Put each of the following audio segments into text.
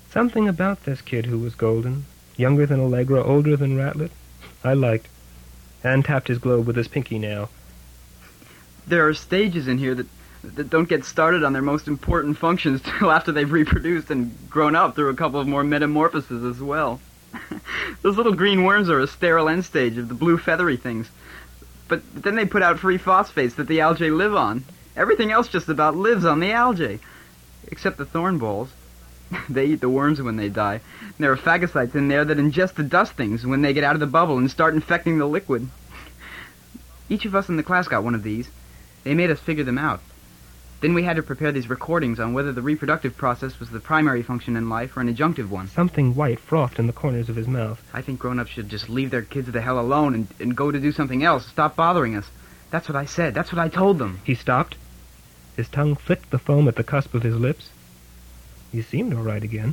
Something about this kid who was golden, younger than Allegra, older than Ratlet, I liked. And tapped his globe with his pinky nail. There are stages in here that don't get started on their most important functions till after they've reproduced and grown up through a couple of more metamorphoses as well. Those little green worms are a sterile end stage of the blue feathery things. But then they put out free phosphates that the algae live on. Everything else just about lives on the algae. Except the thorn balls. They eat the worms when they die. And there are phagocytes in there that ingest the dust things when they get out of the bubble and start infecting the liquid. Each of us in the class got one of these. They made us figure them out. Then we had to prepare these recordings on whether the reproductive process was the primary function in life or an adjunctive one. Something white frothed in the corners of his mouth. I think grown-ups should just leave their kids the hell alone and go to do something else. Stop bothering us. That's what I said. That's what I told them. He stopped. His tongue flicked the foam at the cusp of his lips. He seemed all right again.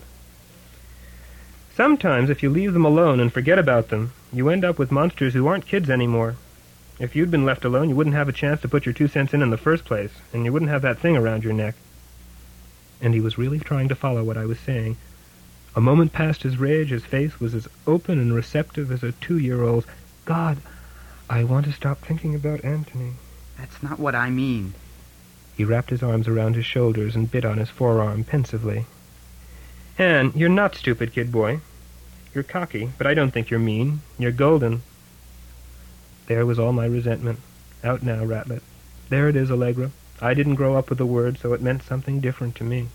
Sometimes, if you leave them alone and forget about them, you end up with monsters who aren't kids anymore. If you'd been left alone, you wouldn't have a chance to put your 2 cents in the first place, and you wouldn't have that thing around your neck. And he was really trying to follow what I was saying. A moment past his rage, his face was as open and receptive as a 2-year-old's. God, I want to stop thinking about Anthony. That's not what I mean. He wrapped his arms around his shoulders and bit on his forearm pensively. Anne, you're not stupid, kid boy. You're cocky, but I don't think you're mean. You're golden. There was all my resentment. Out now, Ratlet. There it is, Allegra. I didn't grow up with the word, so it meant something different to me.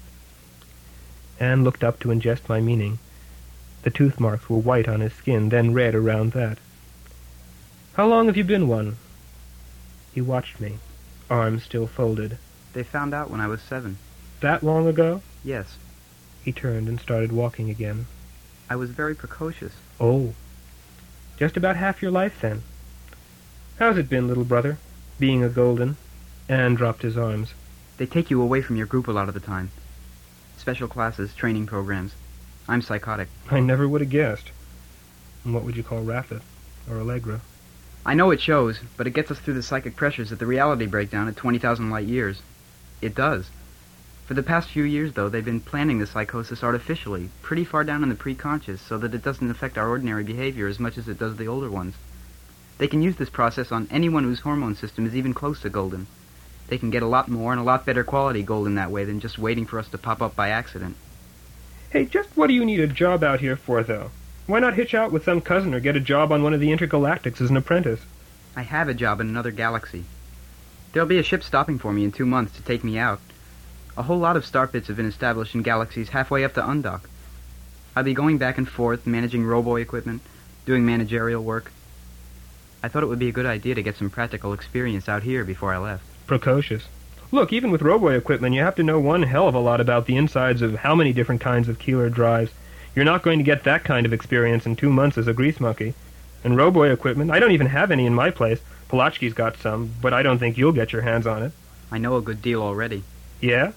Anne looked up to ingest my meaning. The tooth marks were white on his skin, then red around that. How long have you been one? He watched me, arms still folded. They found out when I was 7. That long ago? Yes. He turned and started walking again. I was very precocious. Oh. Just about half your life, then. How's it been, little brother, being a golden? Anne dropped his arms. They take you away from your group a lot of the time. Special classes, training programs. I'm psychotic. I never would have guessed. And what would you call Ratlet or Allegra? I know it shows, but it gets us through the psychic pressures at the reality breakdown at 20,000 light years. It does. For the past few years, though, they've been planning the psychosis artificially, pretty far down in the preconscious, so that it doesn't affect our ordinary behavior as much as it does the older ones. They can use this process on anyone whose hormone system is even close to golden. They can get a lot more and a lot better quality golden that way than just waiting for us to pop up by accident. Hey, just what do you need a job out here for, though? Why not hitch out with some cousin or get a job on one of the intergalactics as an apprentice? I have a job in another galaxy. There'll be a ship stopping for me in 2 months to take me out. A whole lot of start pits have been established in galaxies halfway up to Undock. I'll be going back and forth, managing robo equipment, doing managerial work. I thought it would be a good idea to get some practical experience out here before I left. Precocious. Look, even with robo equipment, you have to know one hell of a lot about the insides of how many different kinds of Keeler drives. You're not going to get that kind of experience in 2 months as a grease monkey. And robo equipment, I don't even have any in my place. Polochky's got some, but I don't think you'll get your hands on it. I know a good deal already. Yeah?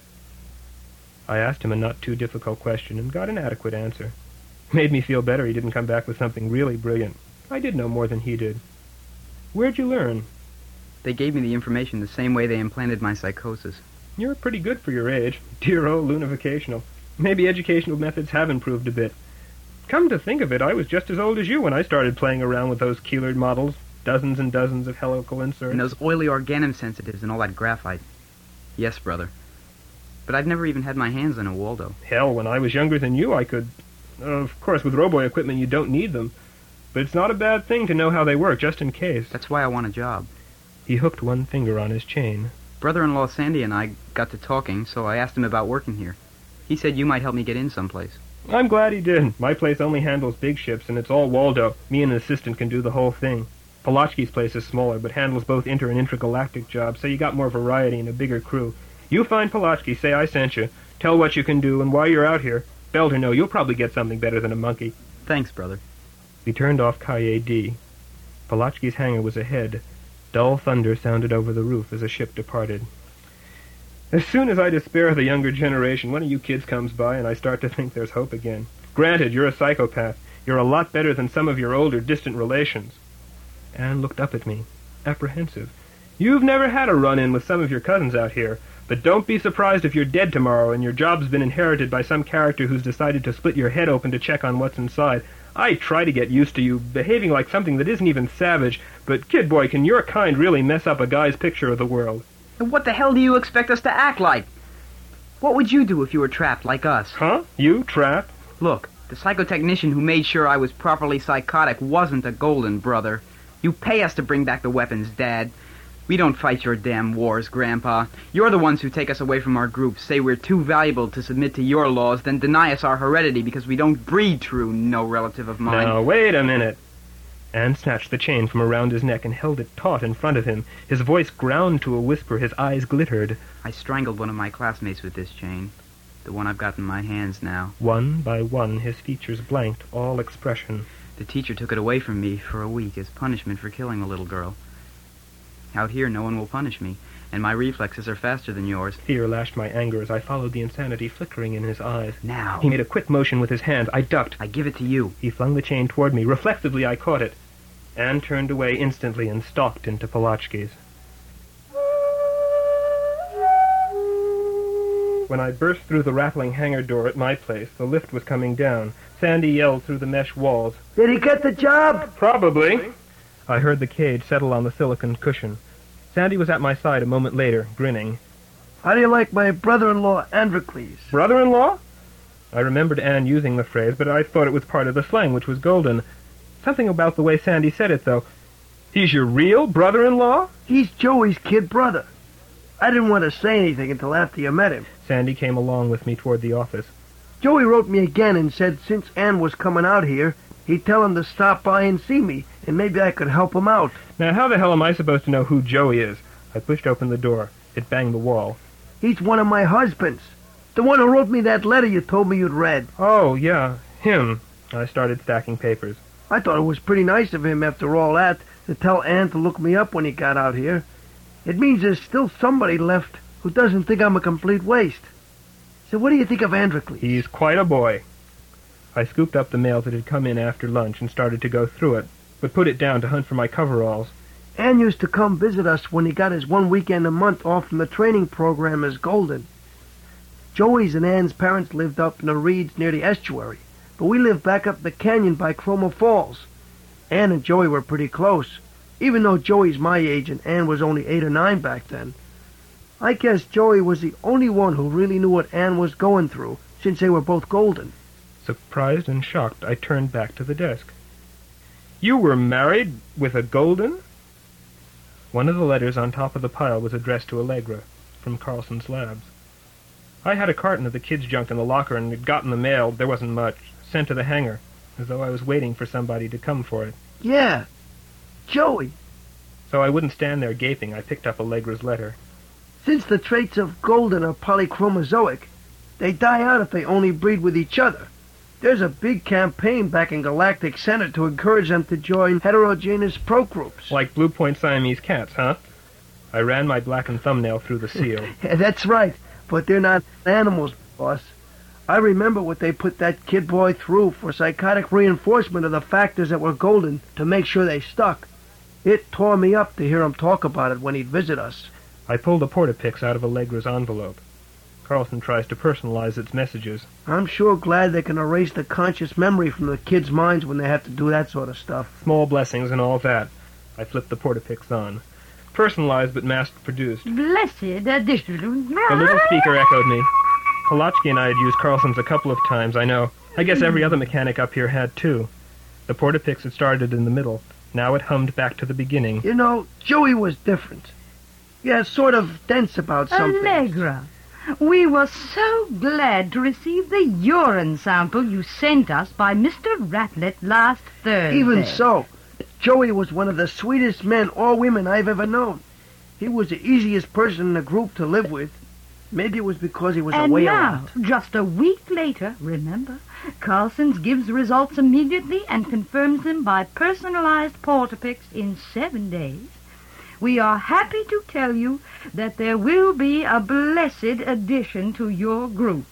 I asked him a not too difficult question and got an adequate answer. Made me feel better he didn't come back with something really brilliant. I did know more than he did. Where'd you learn? They gave me the information the same way they implanted my psychosis. You're pretty good for your age. Dear old Lunificational. Maybe educational methods have improved a bit. Come to think of it, I was just as old as you when I started playing around with those Keeler models. Dozens and dozens of helical inserts. And those oily organum sensitives and all that graphite. Yes, brother. But I've never even had my hands on a Waldo. Hell, when I was younger than you, I could... Of course, with robo equipment, you don't need them. But it's not a bad thing to know how they work, just in case. That's why I want a job. He hooked one finger on his chain. Brother-in-law Sandy and I got to talking, so I asked him about working here. He said you might help me get in someplace. I'm glad he did. My place only handles big ships, and it's all Waldo. Me and an assistant can do the whole thing. Polochky's place is smaller, but handles both inter- and intragalactic jobs, so you got more variety and a bigger crew. You find Polochky, say I sent you. Tell what you can do, and while you're out here, belt or no, you'll probably get something better than a monkey. Thanks, brother. We turned off Cahier D. Polochky's hangar was ahead. Dull thunder sounded over the roof as a ship departed. As soon as I despair of the younger generation, one of you kids comes by and I start to think there's hope again. Granted, you're a psychopath. You're a lot better than some of your older, distant relations. Anne looked up at me, apprehensive. You've never had a run-in with some of your cousins out here. But don't be surprised if you're dead tomorrow and your job's been inherited by some character who's decided to split your head open to check on what's inside. I try to get used to you behaving like something that isn't even savage, but Kid Boy, can your kind really mess up a guy's picture of the world? And what the hell do you expect us to act like? What would you do if you were trapped like us? Huh? You trapped? Look, the psychotechnician who made sure I was properly psychotic wasn't a Golden, brother. You pay us to bring back the weapons, Dad. We don't fight your damn wars, Grandpa. You're the ones who take us away from our group, say we're too valuable to submit to your laws, then deny us our heredity because we don't breed true, no relative of mine. Now, wait a minute. Anne snatched the chain from around his neck and held it taut in front of him. His voice ground to a whisper. His eyes glittered. I strangled one of my classmates with this chain. The one I've got in my hands now. One by one, his features blanked, all expression. The teacher took it away from me for a week as punishment for killing the little girl. Out here, no one will punish me, and my reflexes are faster than yours. Fear lashed my anger as I followed the insanity flickering in his eyes. Now. He made a quick motion with his hand. I ducked. I give it to you. He flung the chain toward me. Reflexively, I caught it. Anne turned away instantly and stalked into Polaczki's. When I burst through the rattling hangar door at my place, the lift was coming down. Sandy yelled through the mesh walls. Did he get the job? Probably. I heard the cage settle on the silicon cushion. Sandy was at my side a moment later, grinning. How do you like my brother-in-law, Androcles? Brother-in-law? I remembered Anne using the phrase, but I thought it was part of the slang, which was golden. Something about the way Sandy said it, though. He's your real brother-in-law? He's Joey's kid brother. I didn't want to say anything until after you met him. Sandy came along with me toward the office. Joey wrote me again and said since Ann was coming out here, he'd tell him to stop by and see me, and maybe I could help him out. Now, how the hell am I supposed to know who Joey is? I pushed open the door. It banged the wall. He's one of my husbands. The one who wrote me that letter you told me you'd read. Oh, yeah, him. I started stacking papers. I thought it was pretty nice of him after all that to tell Ann to look me up when he got out here. It means there's still somebody left who doesn't think I'm a complete waste. So what do you think of Androcles? He's quite a boy. I scooped up the mail that had come in after lunch and started to go through it, but put it down to hunt for my coveralls. Ann used to come visit us when he got his one weekend a month off from the training program as Golden. Joey's and Ann's parents lived up in the reeds near the estuary, but we lived back up the canyon by Cromer Falls. Ann and Joey were pretty close, even though Joey's my age and Ann was only 8 or 9 back then. I guess Joey was the only one who really knew what Ann was going through, since they were both Golden. Surprised and shocked, I turned back to the desk. You were married with a Golden? One of the letters on top of the pile was addressed to Allegra, from Carlson's Labs. I had a carton of the kids' junk in the locker and had gotten the mail, there wasn't much, sent to the hangar, as though I was waiting for somebody to come for it. Yeah, Joey. So I wouldn't stand there gaping, I picked up Allegra's letter. Since the traits of Golden are polychromozoic, they die out if they only breed with each other. There's a big campaign back in Galactic Center to encourage them to join heterogeneous pro-groups. Like Blue Point Siamese cats, huh? I ran my blackened thumbnail through the seal. Yeah, that's right, but they're not animals, boss. I remember what they put that kid boy through for psychotic reinforcement of the factors that were Golden to make sure they stuck. It tore me up to hear him talk about it when he'd visit us. I pulled a Portapix out of Allegra's envelope. Carlson tries to personalize its messages. I'm sure glad they can erase the conscious memory from the kids' minds when they have to do that sort of stuff. Small blessings and all that. I flipped the Portapix on. Personalized but mass-produced. Blessed addition. The little speaker echoed me. Polaczki and I had used Carlson's a couple of times, I know. I guess every other mechanic up here had, too. The Portapix had started in the middle. Now it hummed back to the beginning. You know, Joey was different. Yeah, sort of dense about something. Allegra, we were so glad to receive the urine sample you sent us by Mr. Ratlet last Thursday. Even so, Joey was one of the sweetest men or women I've ever known. He was the easiest person in the group to live with. Maybe it was because he was away a lot. And now, just a week later, remember, Carlson's gives results immediately and confirms them by personalized Portapix in 7 days. We are happy to tell you that there will be a blessed addition to your group.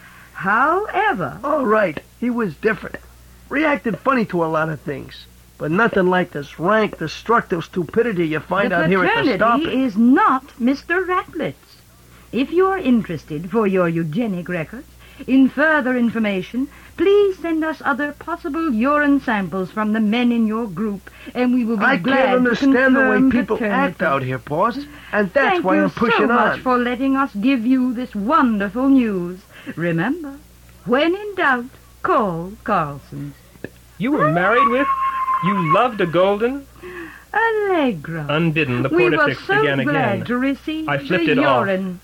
However... All right, he was different. Reacted funny to a lot of things. But nothing like this rank, destructive stupidity you find out here at the The stopping. paternity is not Mr. Ratlet's. If you are interested for your eugenic records, in further information, please send us other possible urine samples from the men in your group, and we will be I glad can't to understand the way confirm people paternity. act out here, boss. And that's Thank why you I'm pushing so much on. for letting us give you this wonderful news. Remember, when in doubt, call Carlson's. You were married with? You loved a golden? Allegra. Unbidden, the We were portafix so began glad again. to receive I flipped the it off. urine.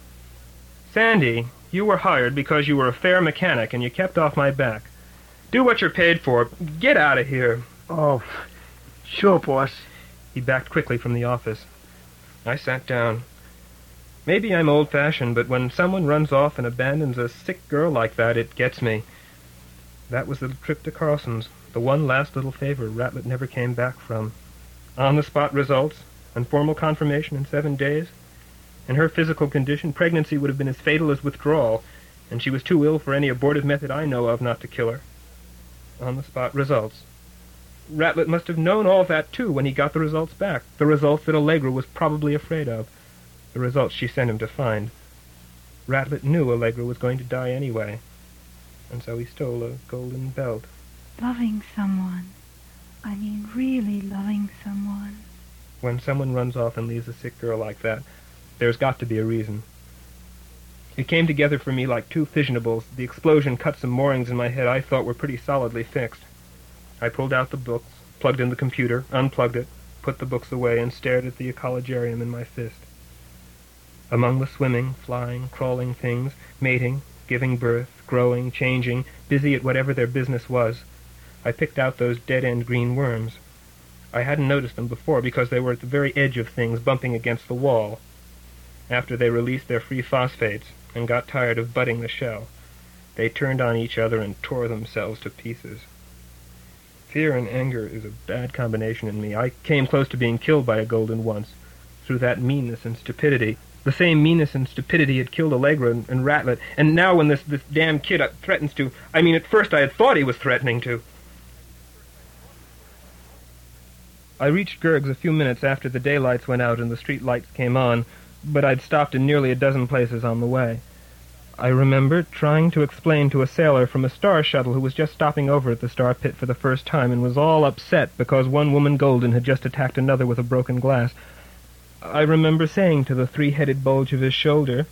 Sandy, you were hired because you were a fair mechanic and you kept off my back. Do what you're paid for. Get out of here. Oh, sure, boss. He backed quickly from the office. I sat down. Maybe I'm old-fashioned, but when someone runs off and abandons a sick girl like that, it gets me. That was the trip to Carlson's, the one last little favor Ratlet never came back from. On-the-spot results, and formal confirmation in 7 days. In her physical condition, pregnancy would have been as fatal as withdrawal, and she was too ill for any abortive method I know of not to kill her. On-the-spot results. Ratlet must have known all that, too, when he got the results back, the results that Allegra was probably afraid of, the results she sent him to find. Ratlet knew Allegra was going to die anyway, and so he stole a golden belt. Loving someone. I mean, really loving someone. When someone runs off and leaves a sick girl like that, there's got to be a reason. It came together for me like two fissionables. The explosion cut some moorings in my head I thought were pretty solidly fixed. I pulled out the books, plugged in the computer, unplugged it, put the books away, and stared at the ecologarium in my fist. Among the swimming, flying, crawling things, mating, giving birth, growing, changing, busy at whatever their business was, I picked out those dead-end green worms. I hadn't noticed them before because they were at the very edge of things bumping against the wall. After they released their free phosphates and got tired of butting the shell, they turned on each other and tore themselves to pieces. Fear and anger is a bad combination in me. I came close to being killed by a golden once, through that meanness and stupidity. The same meanness and stupidity had killed Allegra and Ratlet, and now when this damn kid threatens to... I mean, at first I had thought he was threatening to. I reached Gerg's a few minutes after the daylights went out and the street lights came on, but I'd stopped in nearly a dozen places on the way. I remember trying to explain to a sailor from a star shuttle who was just stopping over at the Star Pit for the first time and was all upset because one woman golden had just attacked another with a broken glass. I remember saying to the three-headed bulge of his shoulder,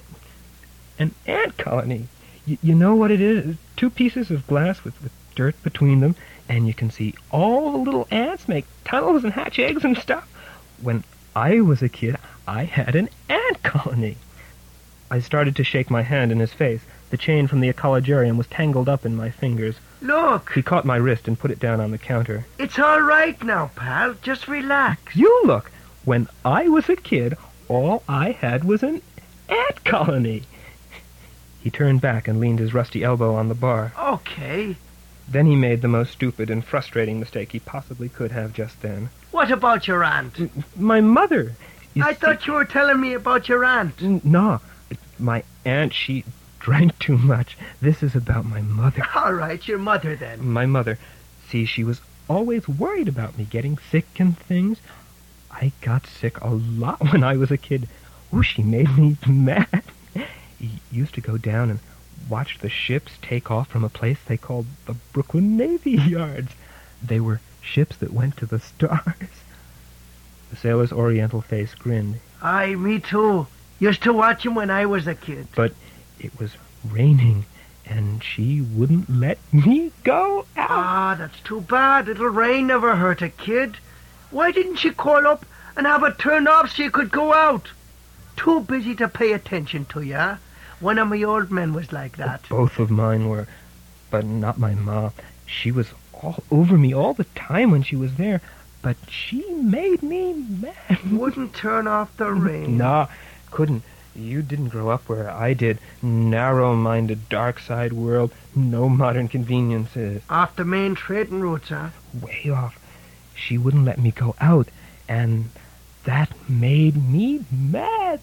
"An ant colony. You know what it is? 2 pieces of glass with dirt between them, and you can see all the little ants make tunnels and hatch eggs and stuff. When I was a kid, I had an ant colony." I started to shake my hand in his face. The chain from the ecologarium was tangled up in my fingers. Look, He caught my wrist and put it down on the counter. it's all right now, pal. Just relax. You look! When I was a kid, all I had was an ant colony. He turned back and leaned his rusty elbow on the bar. Okay. Then he made the most stupid and frustrating mistake he possibly could have just then. What about your aunt? My mother! I thought you were telling me about your aunt. No, my aunt, she drank too much. This is about my mother. All right, your mother then. My mother. See, she was always worried about me getting sick and things. I got sick a lot when I was a kid. Oh, she made me mad. Used to go down and watch the ships take off from a place they called the Brooklyn Navy Yards. They were ships that went to the stars. The sailor's oriental face grinned. Aye, me too. Used to watch him when I was a kid. But it was raining, and she wouldn't let me go out. Ah, that's too bad. Little rain never hurt a kid. Why didn't she call up and have it turned off so you could go out? Too busy to pay attention to you, huh? One of my old men was like that. Both of mine were, but not my ma. She was all over me all the time when she was there, but she made me mad. Wouldn't turn off the rain. Nah, couldn't. You didn't grow up where I did. Narrow-minded, dark-side world, no modern conveniences. Off the main trading routes, huh? Way off. She wouldn't let me go out, and that made me mad.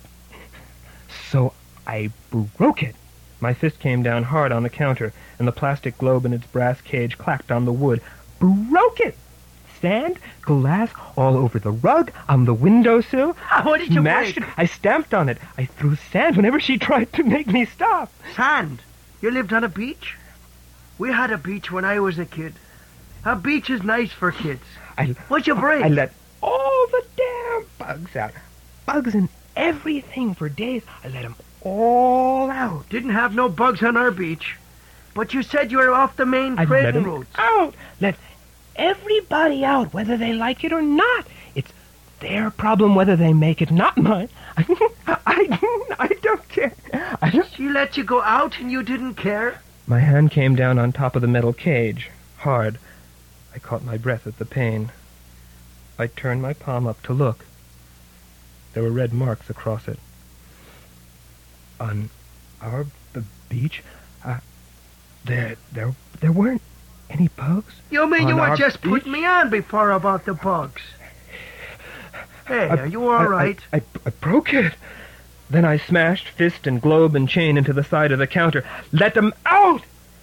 So I broke it. My fist came down hard on the counter, and the plastic globe in its brass cage clacked on the wood. Broke it! sand, glass all over the rug, on the windowsill. What did you Smashed break? it. I stamped on it. I threw sand whenever she tried to make me stop. Sand. You lived on a beach? We had a beach when I was a kid. A beach is nice for kids. What'd you break? I let all the damn bugs out. Bugs and everything for days. I let them all out. Didn't have no bugs on our beach. But you said you were off the main I let trading them routes. out. Let everybody out, whether they like it or not. It's their problem whether they make it, not mine. I don't care. She let you go out and you didn't care? My hand came down on top of the metal cage, hard. I caught my breath at the pain. I turned my palm up to look. There were red marks across it. On our beach, there weren't any bugs. You mean you On were our just beach? putting me on before about the bugs? Hey, are you all right? I broke it. Then I smashed fist and globe and chain into the side of the counter. Let them out!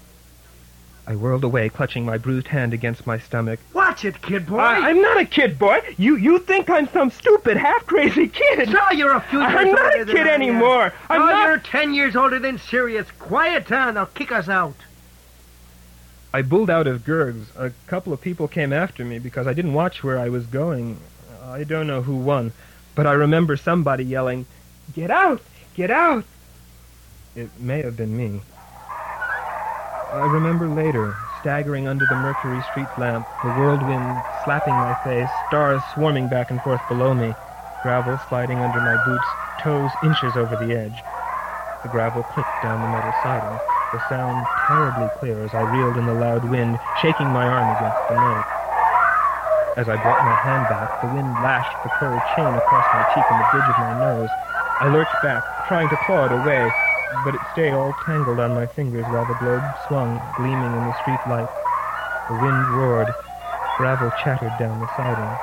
I whirled away, clutching my bruised hand against my stomach. Watch it, kid boy. I'm not a kid, boy. You think I'm some stupid, half-crazy kid. No, you're a few years I'm not older a than kid I am. anymore. I'm Oh, not... you're 10 years older than Sirius. Quiet down, they'll kick us out. I bulled out of Gerg's. A couple of people came after me because I didn't watch where I was going. I don't know who won, but I remember somebody yelling, "Get out! Get out!" It may have been me. I remember later, staggering under the Mercury Street lamp, the whirlwind slapping my face, stars swarming back and forth below me, gravel sliding under my boots, toes inches over the edge. The gravel clicked down the metal siding, the sound terribly clear as I reeled in the loud wind, shaking my arm against the note. As I brought my hand back, the wind lashed the cold chain across my cheek and the bridge of my nose. I lurched back, trying to claw it away, but it stayed all tangled on my fingers while the globe swung, gleaming in the street light. The wind roared. Gravel chattered down the siding.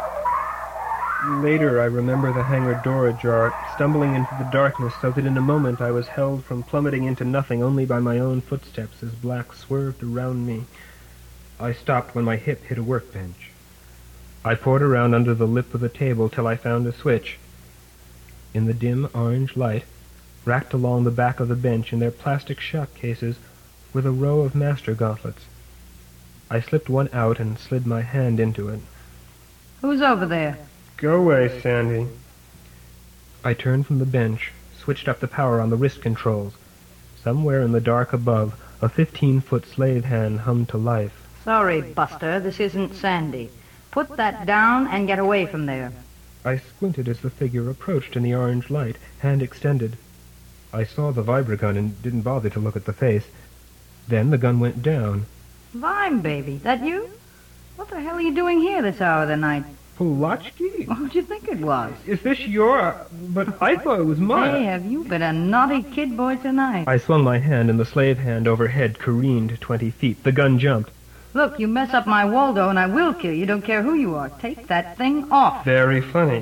Later, I remember the hangar door ajar, stumbling into the darkness so that in a moment I was held from plummeting into nothing only by my own footsteps as black swerved around me. I stopped when my hip hit a workbench. I poured around under the lip of the table till I found a switch. In the dim orange light, racked along the back of the bench in their plastic shot cases, were the row of master gauntlets. I slipped one out and slid my hand into it. Who's over there? Go away, Sandy. I turned from the bench, switched up the power on the wrist controls. Somewhere in the dark above, a 15-foot slave hand hummed to life. Sorry, Buster, this isn't Sandy. Put that down and get away from there. I squinted as the figure approached in the orange light, hand extended. I saw the vibra-gun and didn't bother to look at the face. Then the gun went down. Vime, baby, that you? What the hell are you doing here this hour of the night? Pulaski? What did you think it was? Is this your... But I thought it was mine. Hey, have you been a naughty kid boy tonight? I swung my hand and the slave hand overhead careened 20 feet. The gun jumped. Look, you mess up my Waldo and I will kill you. Don't care who you are. Take that thing off. Very funny.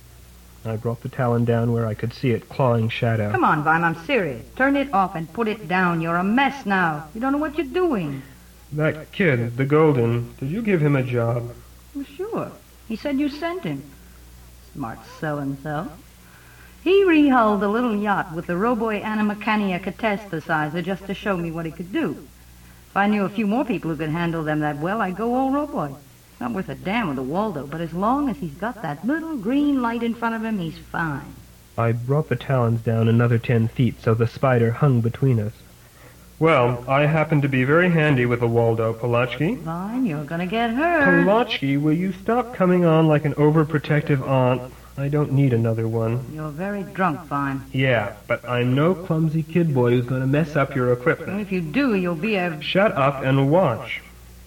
I brought the talon down where I could see it clawing shadow. Come on, Vime, I'm serious. Turn it off and put it down. You're a mess now. You don't know what you're doing. That kid, the Golden, did you give him a job? Well, sure. He said you sent him. Smart sell himself. He rehulled the little yacht with the Roboy Animecania catastasizer just to show me what he could do. If I knew a few more people who could handle them that well, I'd go all Roboy. Not worth a damn with a Waldo, but as long as he's got that little green light in front of him, he's fine. I brought the talons down another 10 feet so the spider hung between us. Well, I happen to be very handy with a Waldo, Pulaski. Vine, you're gonna get hurt. Pulaski, will you stop coming on like an overprotective aunt? I don't need another one. You're very drunk, Vine. Yeah, but I'm no clumsy kid boy who's going to mess up your And equipment. if you do, you'll be a... Shut up and watch.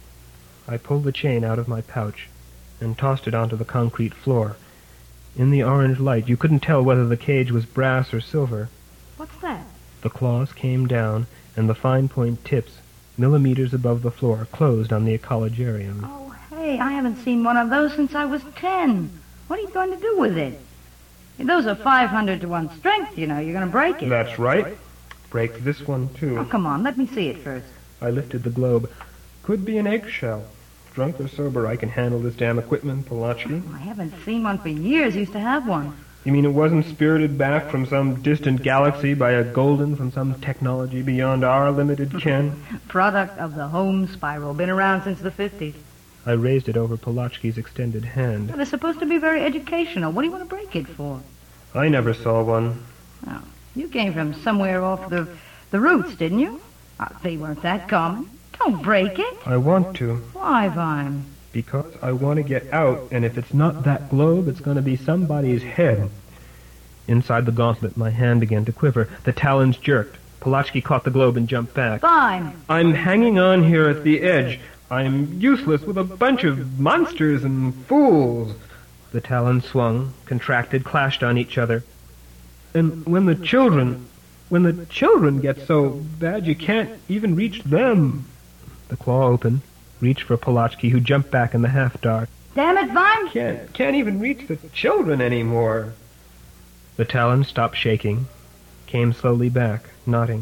I pulled the chain out of my pouch and tossed it onto the concrete floor. In the orange light, you couldn't tell whether the cage was brass or silver. What's that? The claws came down, and the fine point tips, millimeters above the floor, closed on the ecologarium. Oh, hey, I haven't seen one of those since I was 10. What are you going to do with it? Those are 500 to 1 strength, you know. You're going to break it. That's right. Break this one, Oh, too. come on, let me see it first. I lifted the globe. Could be an eggshell. drunk or sober, I can handle this damn equipment, Polatsky. I haven't seen one for years. Used to have one. You mean it wasn't spirited back from some distant galaxy by a Golden from some technology beyond our limited ken? Product of the home spiral. Been around since the 50s. I raised it over Polatsky's extended hand. Well, they're supposed to be very educational. What do you want to break it for? I never saw one. Oh, you came from somewhere off the roots, didn't you? They weren't that common. Don't break it. I want to. Why, Vine? Because I want to get out, and if it's not that globe, it's going to be somebody's head. Inside the gauntlet, my hand began to quiver. The talons jerked. Polatsky caught the globe and jumped back. Vine! I'm hanging on here at the edge. I'm useless with a bunch of monsters and fools. The talons swung, contracted, clashed on each other. And when the children get so bad you can't even reach them. The claw opened, reached for Polatsky, who jumped back in the half-dark. Damn it, Vine! Can't even reach the children anymore. The talon stopped shaking, came slowly back, nodding.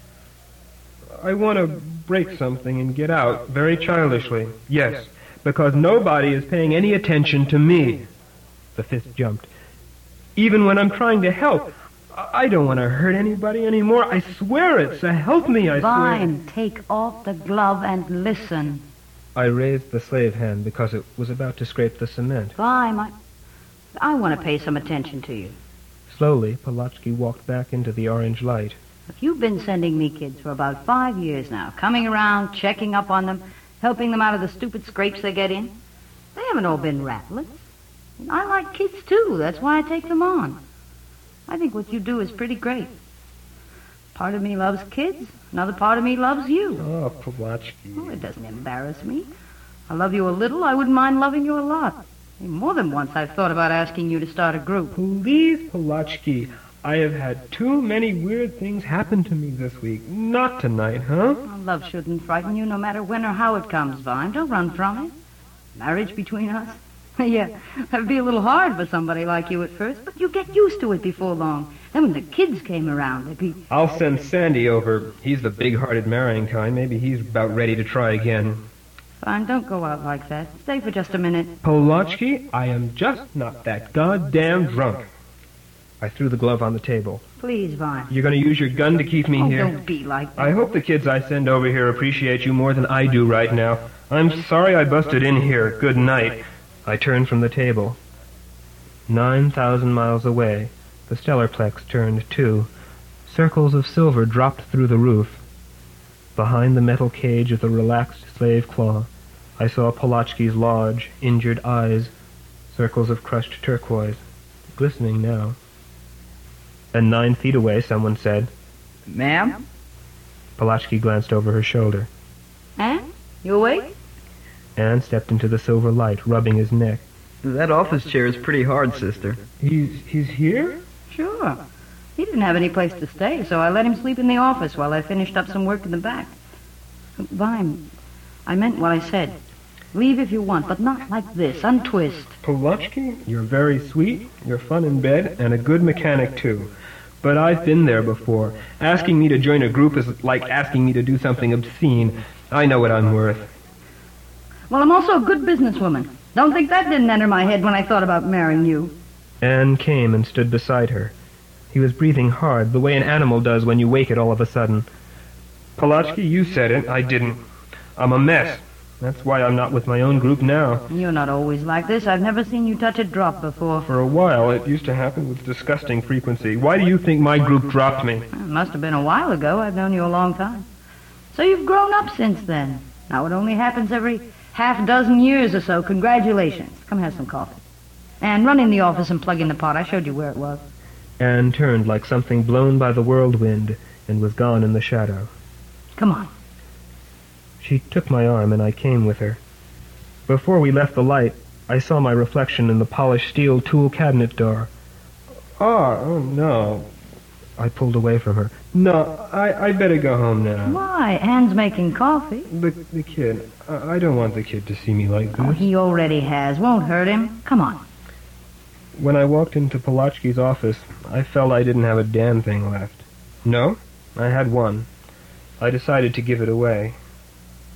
I want to break something and get out, very childishly. Yes, because nobody is paying any attention to me. The fist jumped. Even when I'm trying to help, I don't want to hurt anybody anymore. I swear it, so help me, I swear. Vine, take off the glove and listen. I raised the slave hand because it was about to scrape the cement. Vine, I want to pay some attention to you. Slowly, Polatsky walked back into the orange light. Look, you've been sending me kids for about 5 years now, coming around, checking up on them, helping them out of the stupid scrapes they get in. They haven't all been rattlers. I like kids, too. That's why I take them on. I think what you do is pretty great. Part of me loves kids. Another part of me loves you. Oh, Polatsky. Oh, it doesn't embarrass me. I love you a little. I wouldn't mind loving you a lot. More than once I've thought about asking you to start a group. Please, Polatsky. I have had too many weird things happen to me this week. Not tonight, huh? Well, love shouldn't frighten you no matter when or how it comes, Vine. Don't run from it. Marriage between us? Yeah, that'd be a little hard for somebody like you at first, but you get used to it before long. Then when the kids came around, they'd be... I'll send Sandy over. He's the big-hearted marrying kind. Maybe he's about ready to try again. Fine, don't go out like that. Stay for just a minute. Polatsky, I am just not that goddamn drunk. I threw the glove on the table. Please, Vine. You're going to use your gun to keep me here? Don't be like that. I hope the kids I send over here appreciate you more than I do right now. I'm sorry I busted in here. Good night. I turned from the table. 9,000 miles away, the stellarplex turned too. Circles of silver dropped through the roof. Behind the metal cage of the relaxed slave claw, I saw Polatsky's large, injured eyes, circles of crushed turquoise, glistening now. And 9 feet away, someone said, Ma'am? Polatsky glanced over her shoulder. Anne? You awake? Anne stepped into the silver light, rubbing his neck. That office chair is pretty hard, sister. He's here? Sure. He didn't have any place to stay, so I let him sleep in the office while I finished up some work in the back. Vine, I meant what I said. Leave if you want, but not like this. Untwist. Polatsky, you're very sweet, you're fun in bed, and a good mechanic, too. But I've been there before. Asking me to join a group is like asking me to do something obscene. I know what I'm worth. Well, I'm also a good businesswoman. Don't think that didn't enter my head when I thought about marrying you. Anne came and stood beside her. He was breathing hard, the way an animal does when you wake it all of a sudden. Polatsky, you said it. I didn't. I'm a mess. That's why I'm not with my own group now. You're not always like this. I've never seen you touch a drop before. For a while, it used to happen with disgusting frequency. Why do you think my group dropped me? It must have been a while ago. I've known you a long time. So you've grown up since then. Now it only happens every half dozen years or so. Congratulations. Come have some coffee. And run in the office and plug in the pot. I showed you where it was. Anne turned like something blown by the whirlwind and was gone in the shadow. Come on. She took my arm and I came with her. Before we left the light, I saw my reflection in the polished steel tool cabinet door. Oh, no. I pulled away from her. No, I better go home now. Why? Anne's making coffee. The kid. I don't want the kid to see me like this. Oh, he already has. Won't hurt him. Come on. When I walked into Polatsky's office, I felt I didn't have a damn thing left. No, I had one. I decided to give it away.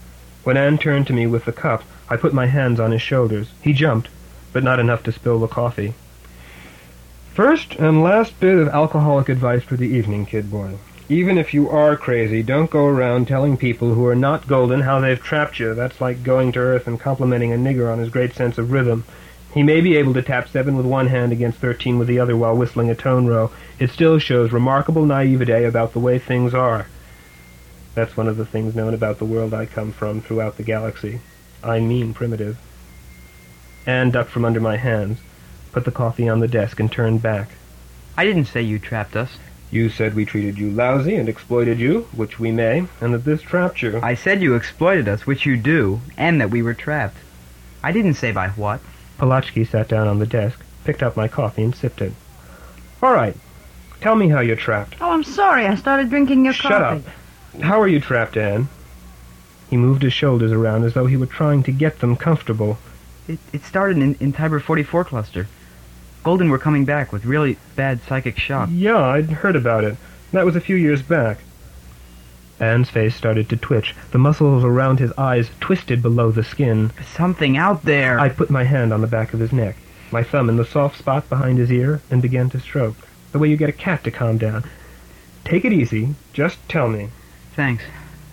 When Anne turned to me with the cup, I put my hands on his shoulders. He jumped, but not enough to spill the coffee. First and last bit of alcoholic advice for the evening, kid boy. Even if you are crazy, don't go around telling people who are not golden how they've trapped you. That's like going to Earth and complimenting a nigger on his great sense of rhythm. He may be able to tap 7 with one hand against 13 with the other while whistling a tone row. It still shows remarkable naivete about the way things are. That's one of the things known about the world I come from throughout the galaxy. I mean primitive. Anne ducked from under my hands, put the coffee on the desk, and turned back. I didn't say you trapped us. You said we treated you lousy and exploited you, which we may, and that this trapped you. I said you exploited us, which you do, and that we were trapped. I didn't say by what. Polatsky sat down on the desk, picked up my coffee, and sipped it. All right. Tell me how you're trapped. Oh, I'm sorry. I started drinking your Shut coffee. up. How are you trapped, Anne? He moved his shoulders around as though he were trying to get them comfortable. It started in Tiber 44 cluster. Golden were coming back with really bad psychic shock. Yeah, I'd heard about it. That was a few years back. Anne's face started to twitch. The muscles around his eyes twisted below the skin. There's something out there. I put my hand on the back of his neck, my thumb in the soft spot behind his ear, and began to stroke, the way you get a cat to calm down. Take it easy. Just tell me. Thanks.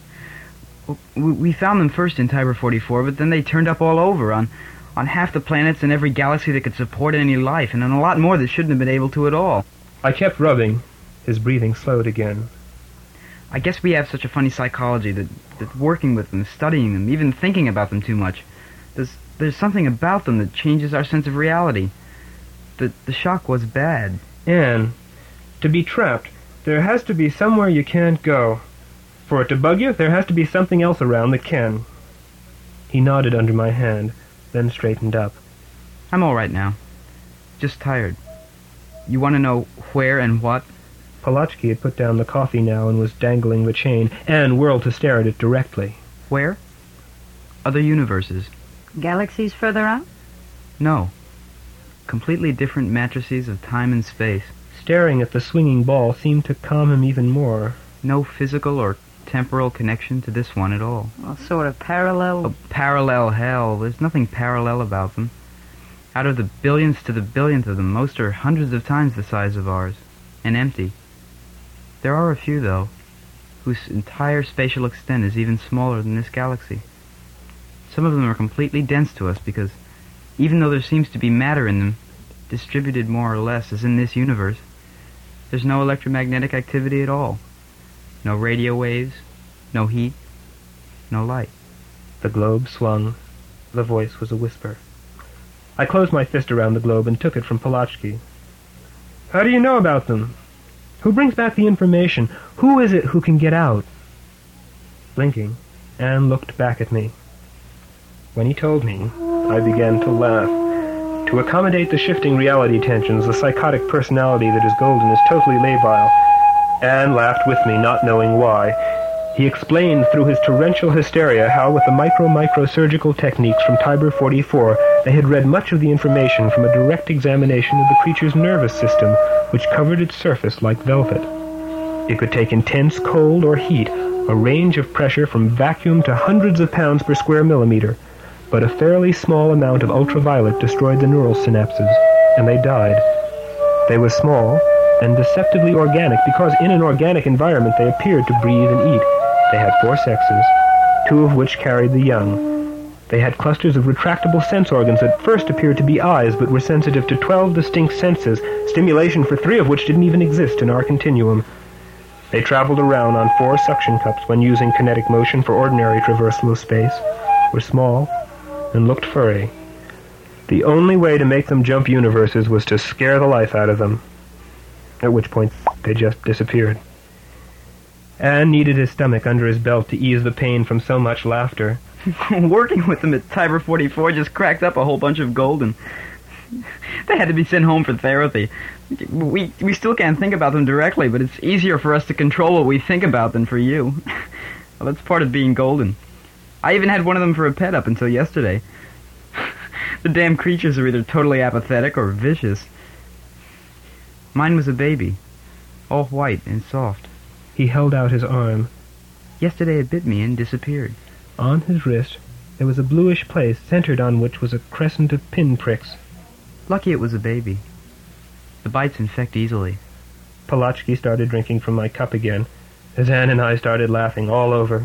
We found them first in Tiber 44, but then they turned up all over on half the planets in every galaxy that could support any life, and on a lot more that shouldn't have been able to at all. I kept rubbing. His breathing slowed again. I guess we have such a funny psychology that working with them, studying them, even thinking about them too much, there's something about them that changes our sense of reality. The shock was bad. Anne, to be trapped, there has to be somewhere you can't go. For it to bug you, there has to be something else around that can. He nodded under my hand, then straightened up. I'm all right now. Just tired. You want to know where and what? Polatsky had put down the coffee now and was dangling the chain. Anne whirled to stare at it directly. Where? Other universes. Galaxies further out? No. Completely different matrices of time and space. Staring at the swinging ball seemed to calm him even more. No physical or temporal connection to this one at all. Well, sort of parallel. Oh, parallel hell. There's nothing parallel about them. Out of the billions to the billionth of them, most are hundreds of times the size of ours, and empty. There are a few, though, whose entire spatial extent is even smaller than this galaxy. Some of them are completely dense to us because, even though there seems to be matter in them, distributed more or less as in this universe, there's no electromagnetic activity at all. No radio waves, no heat, no light. The globe swung. The voice was a whisper. I closed my fist around the globe and took it from Polatsky. How do you know about them? Who brings back the information? Who is it who can get out? Blinking, Anne looked back at me. When he told me, I began to laugh. To accommodate the shifting reality tensions, the psychotic personality that is Golden is totally labile. Anne laughed with me, not knowing why. He explained through his torrential hysteria how, with the micro-surgical techniques from Tiber 44, they had read much of the information from a direct examination of the creature's nervous system, which covered its surface like velvet. It could take intense cold or heat, a range of pressure from vacuum to hundreds of pounds per square millimeter, but a fairly small amount of ultraviolet destroyed the neural synapses, and they died. They were small and deceptively organic because in an organic environment they appeared to breathe and eat. They had 4 sexes, 2 of which carried the young. They had clusters of retractable sense organs that first appeared to be eyes but were sensitive to 12 distinct senses, stimulation for 3 of which didn't even exist in our continuum. They traveled around on 4 suction cups when using kinetic motion for ordinary traversal of space, were small, and looked furry. The only way to make them jump universes was to scare the life out of them, at which point they just disappeared. Anne kneaded his stomach under his belt to ease the pain from so much laughter. Working with them at Tiber 44 just cracked up a whole bunch of Golden. They had to be sent home for therapy. We still can't think about them directly, but it's easier for us to control what we think about than for you. Well, that's part of being Golden. I even had one of them for a pet up until yesterday. The damn creatures are either totally apathetic or vicious. Mine was a baby, all white and soft. He held out his arm. Yesterday it bit me and disappeared. On his wrist there was a bluish place, centered on which was a crescent of pinpricks. Lucky it was a baby. The bites infect easily. Polachki started drinking from my cup again, as Anne and I started laughing all over.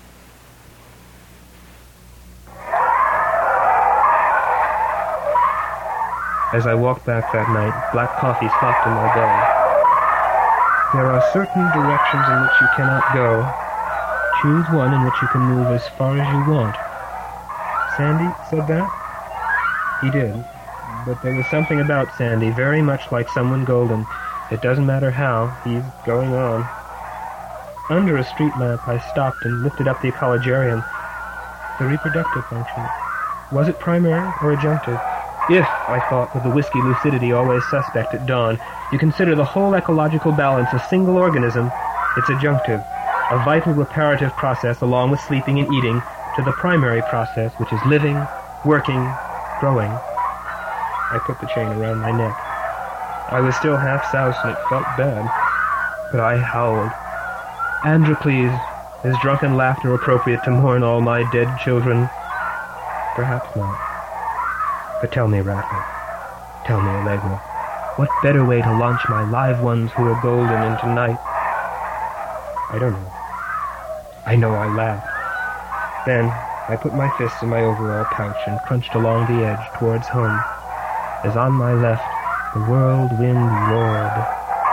As I walked back that night, black coffee slopped in my belly. There are certain directions in which you cannot go. Choose one in which you can move as far as you want. Sandy said that? He did. But there was something about Sandy, very much like someone golden. It doesn't matter how, he's going on. Under a street lamp, I stopped and lifted up the ecologarium. The reproductive function. Was it primary or adjunctive? If, I thought, with the whiskey lucidity always suspect at dawn, you consider the whole ecological balance a single organism, it's adjunctive, a vital reparative process along with sleeping and eating to the primary process, which is living, working, growing. I put the chain around my neck. I was still half soused and it felt bad, but I howled. Androcles, is drunken laughter appropriate to mourn all my dead children? Perhaps not. But tell me, Rattler, tell me, Allegra, what better way to launch my live ones who are golden into night? I don't know. I know I laughed. Then I put my fists in my overall pouch and crunched along the edge towards home, as on my left the whirlwind roared.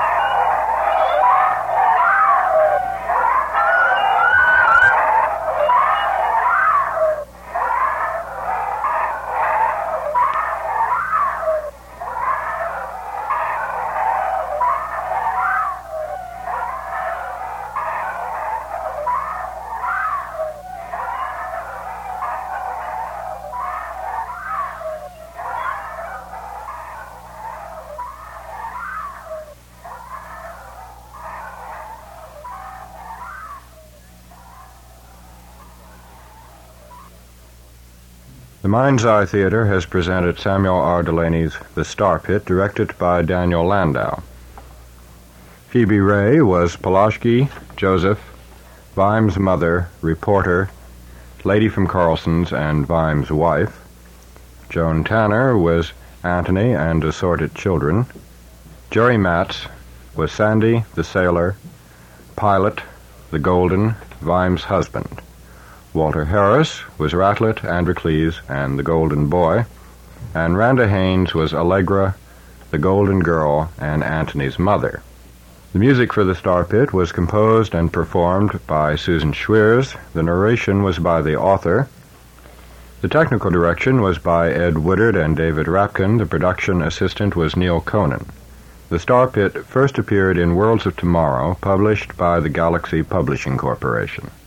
The Mind's Eye Theater has presented Samuel R. Delaney's The Star Pit, directed by Daniel Landau. Phoebe Ray was Polachki, Joseph, Vimes' mother, reporter, lady from Carlson's, and Vimes' wife. Joan Tanner was Antony and assorted children. Jerry Matz was Sandy, the sailor, Pilot, the Golden, Vimes' husband. Walter Harris was Ratlet, Androcles, and the Golden Boy, and Randa Haynes was Allegra, the Golden Girl, and Antony's mother. The music for The Star Pit was composed and performed by Susan Schweers. The narration was by the author. The technical direction was by Ed Woodard and David Rapkin. The production assistant was Neil Conan. The Star Pit first appeared in Worlds of Tomorrow, published by the Galaxy Publishing Corporation.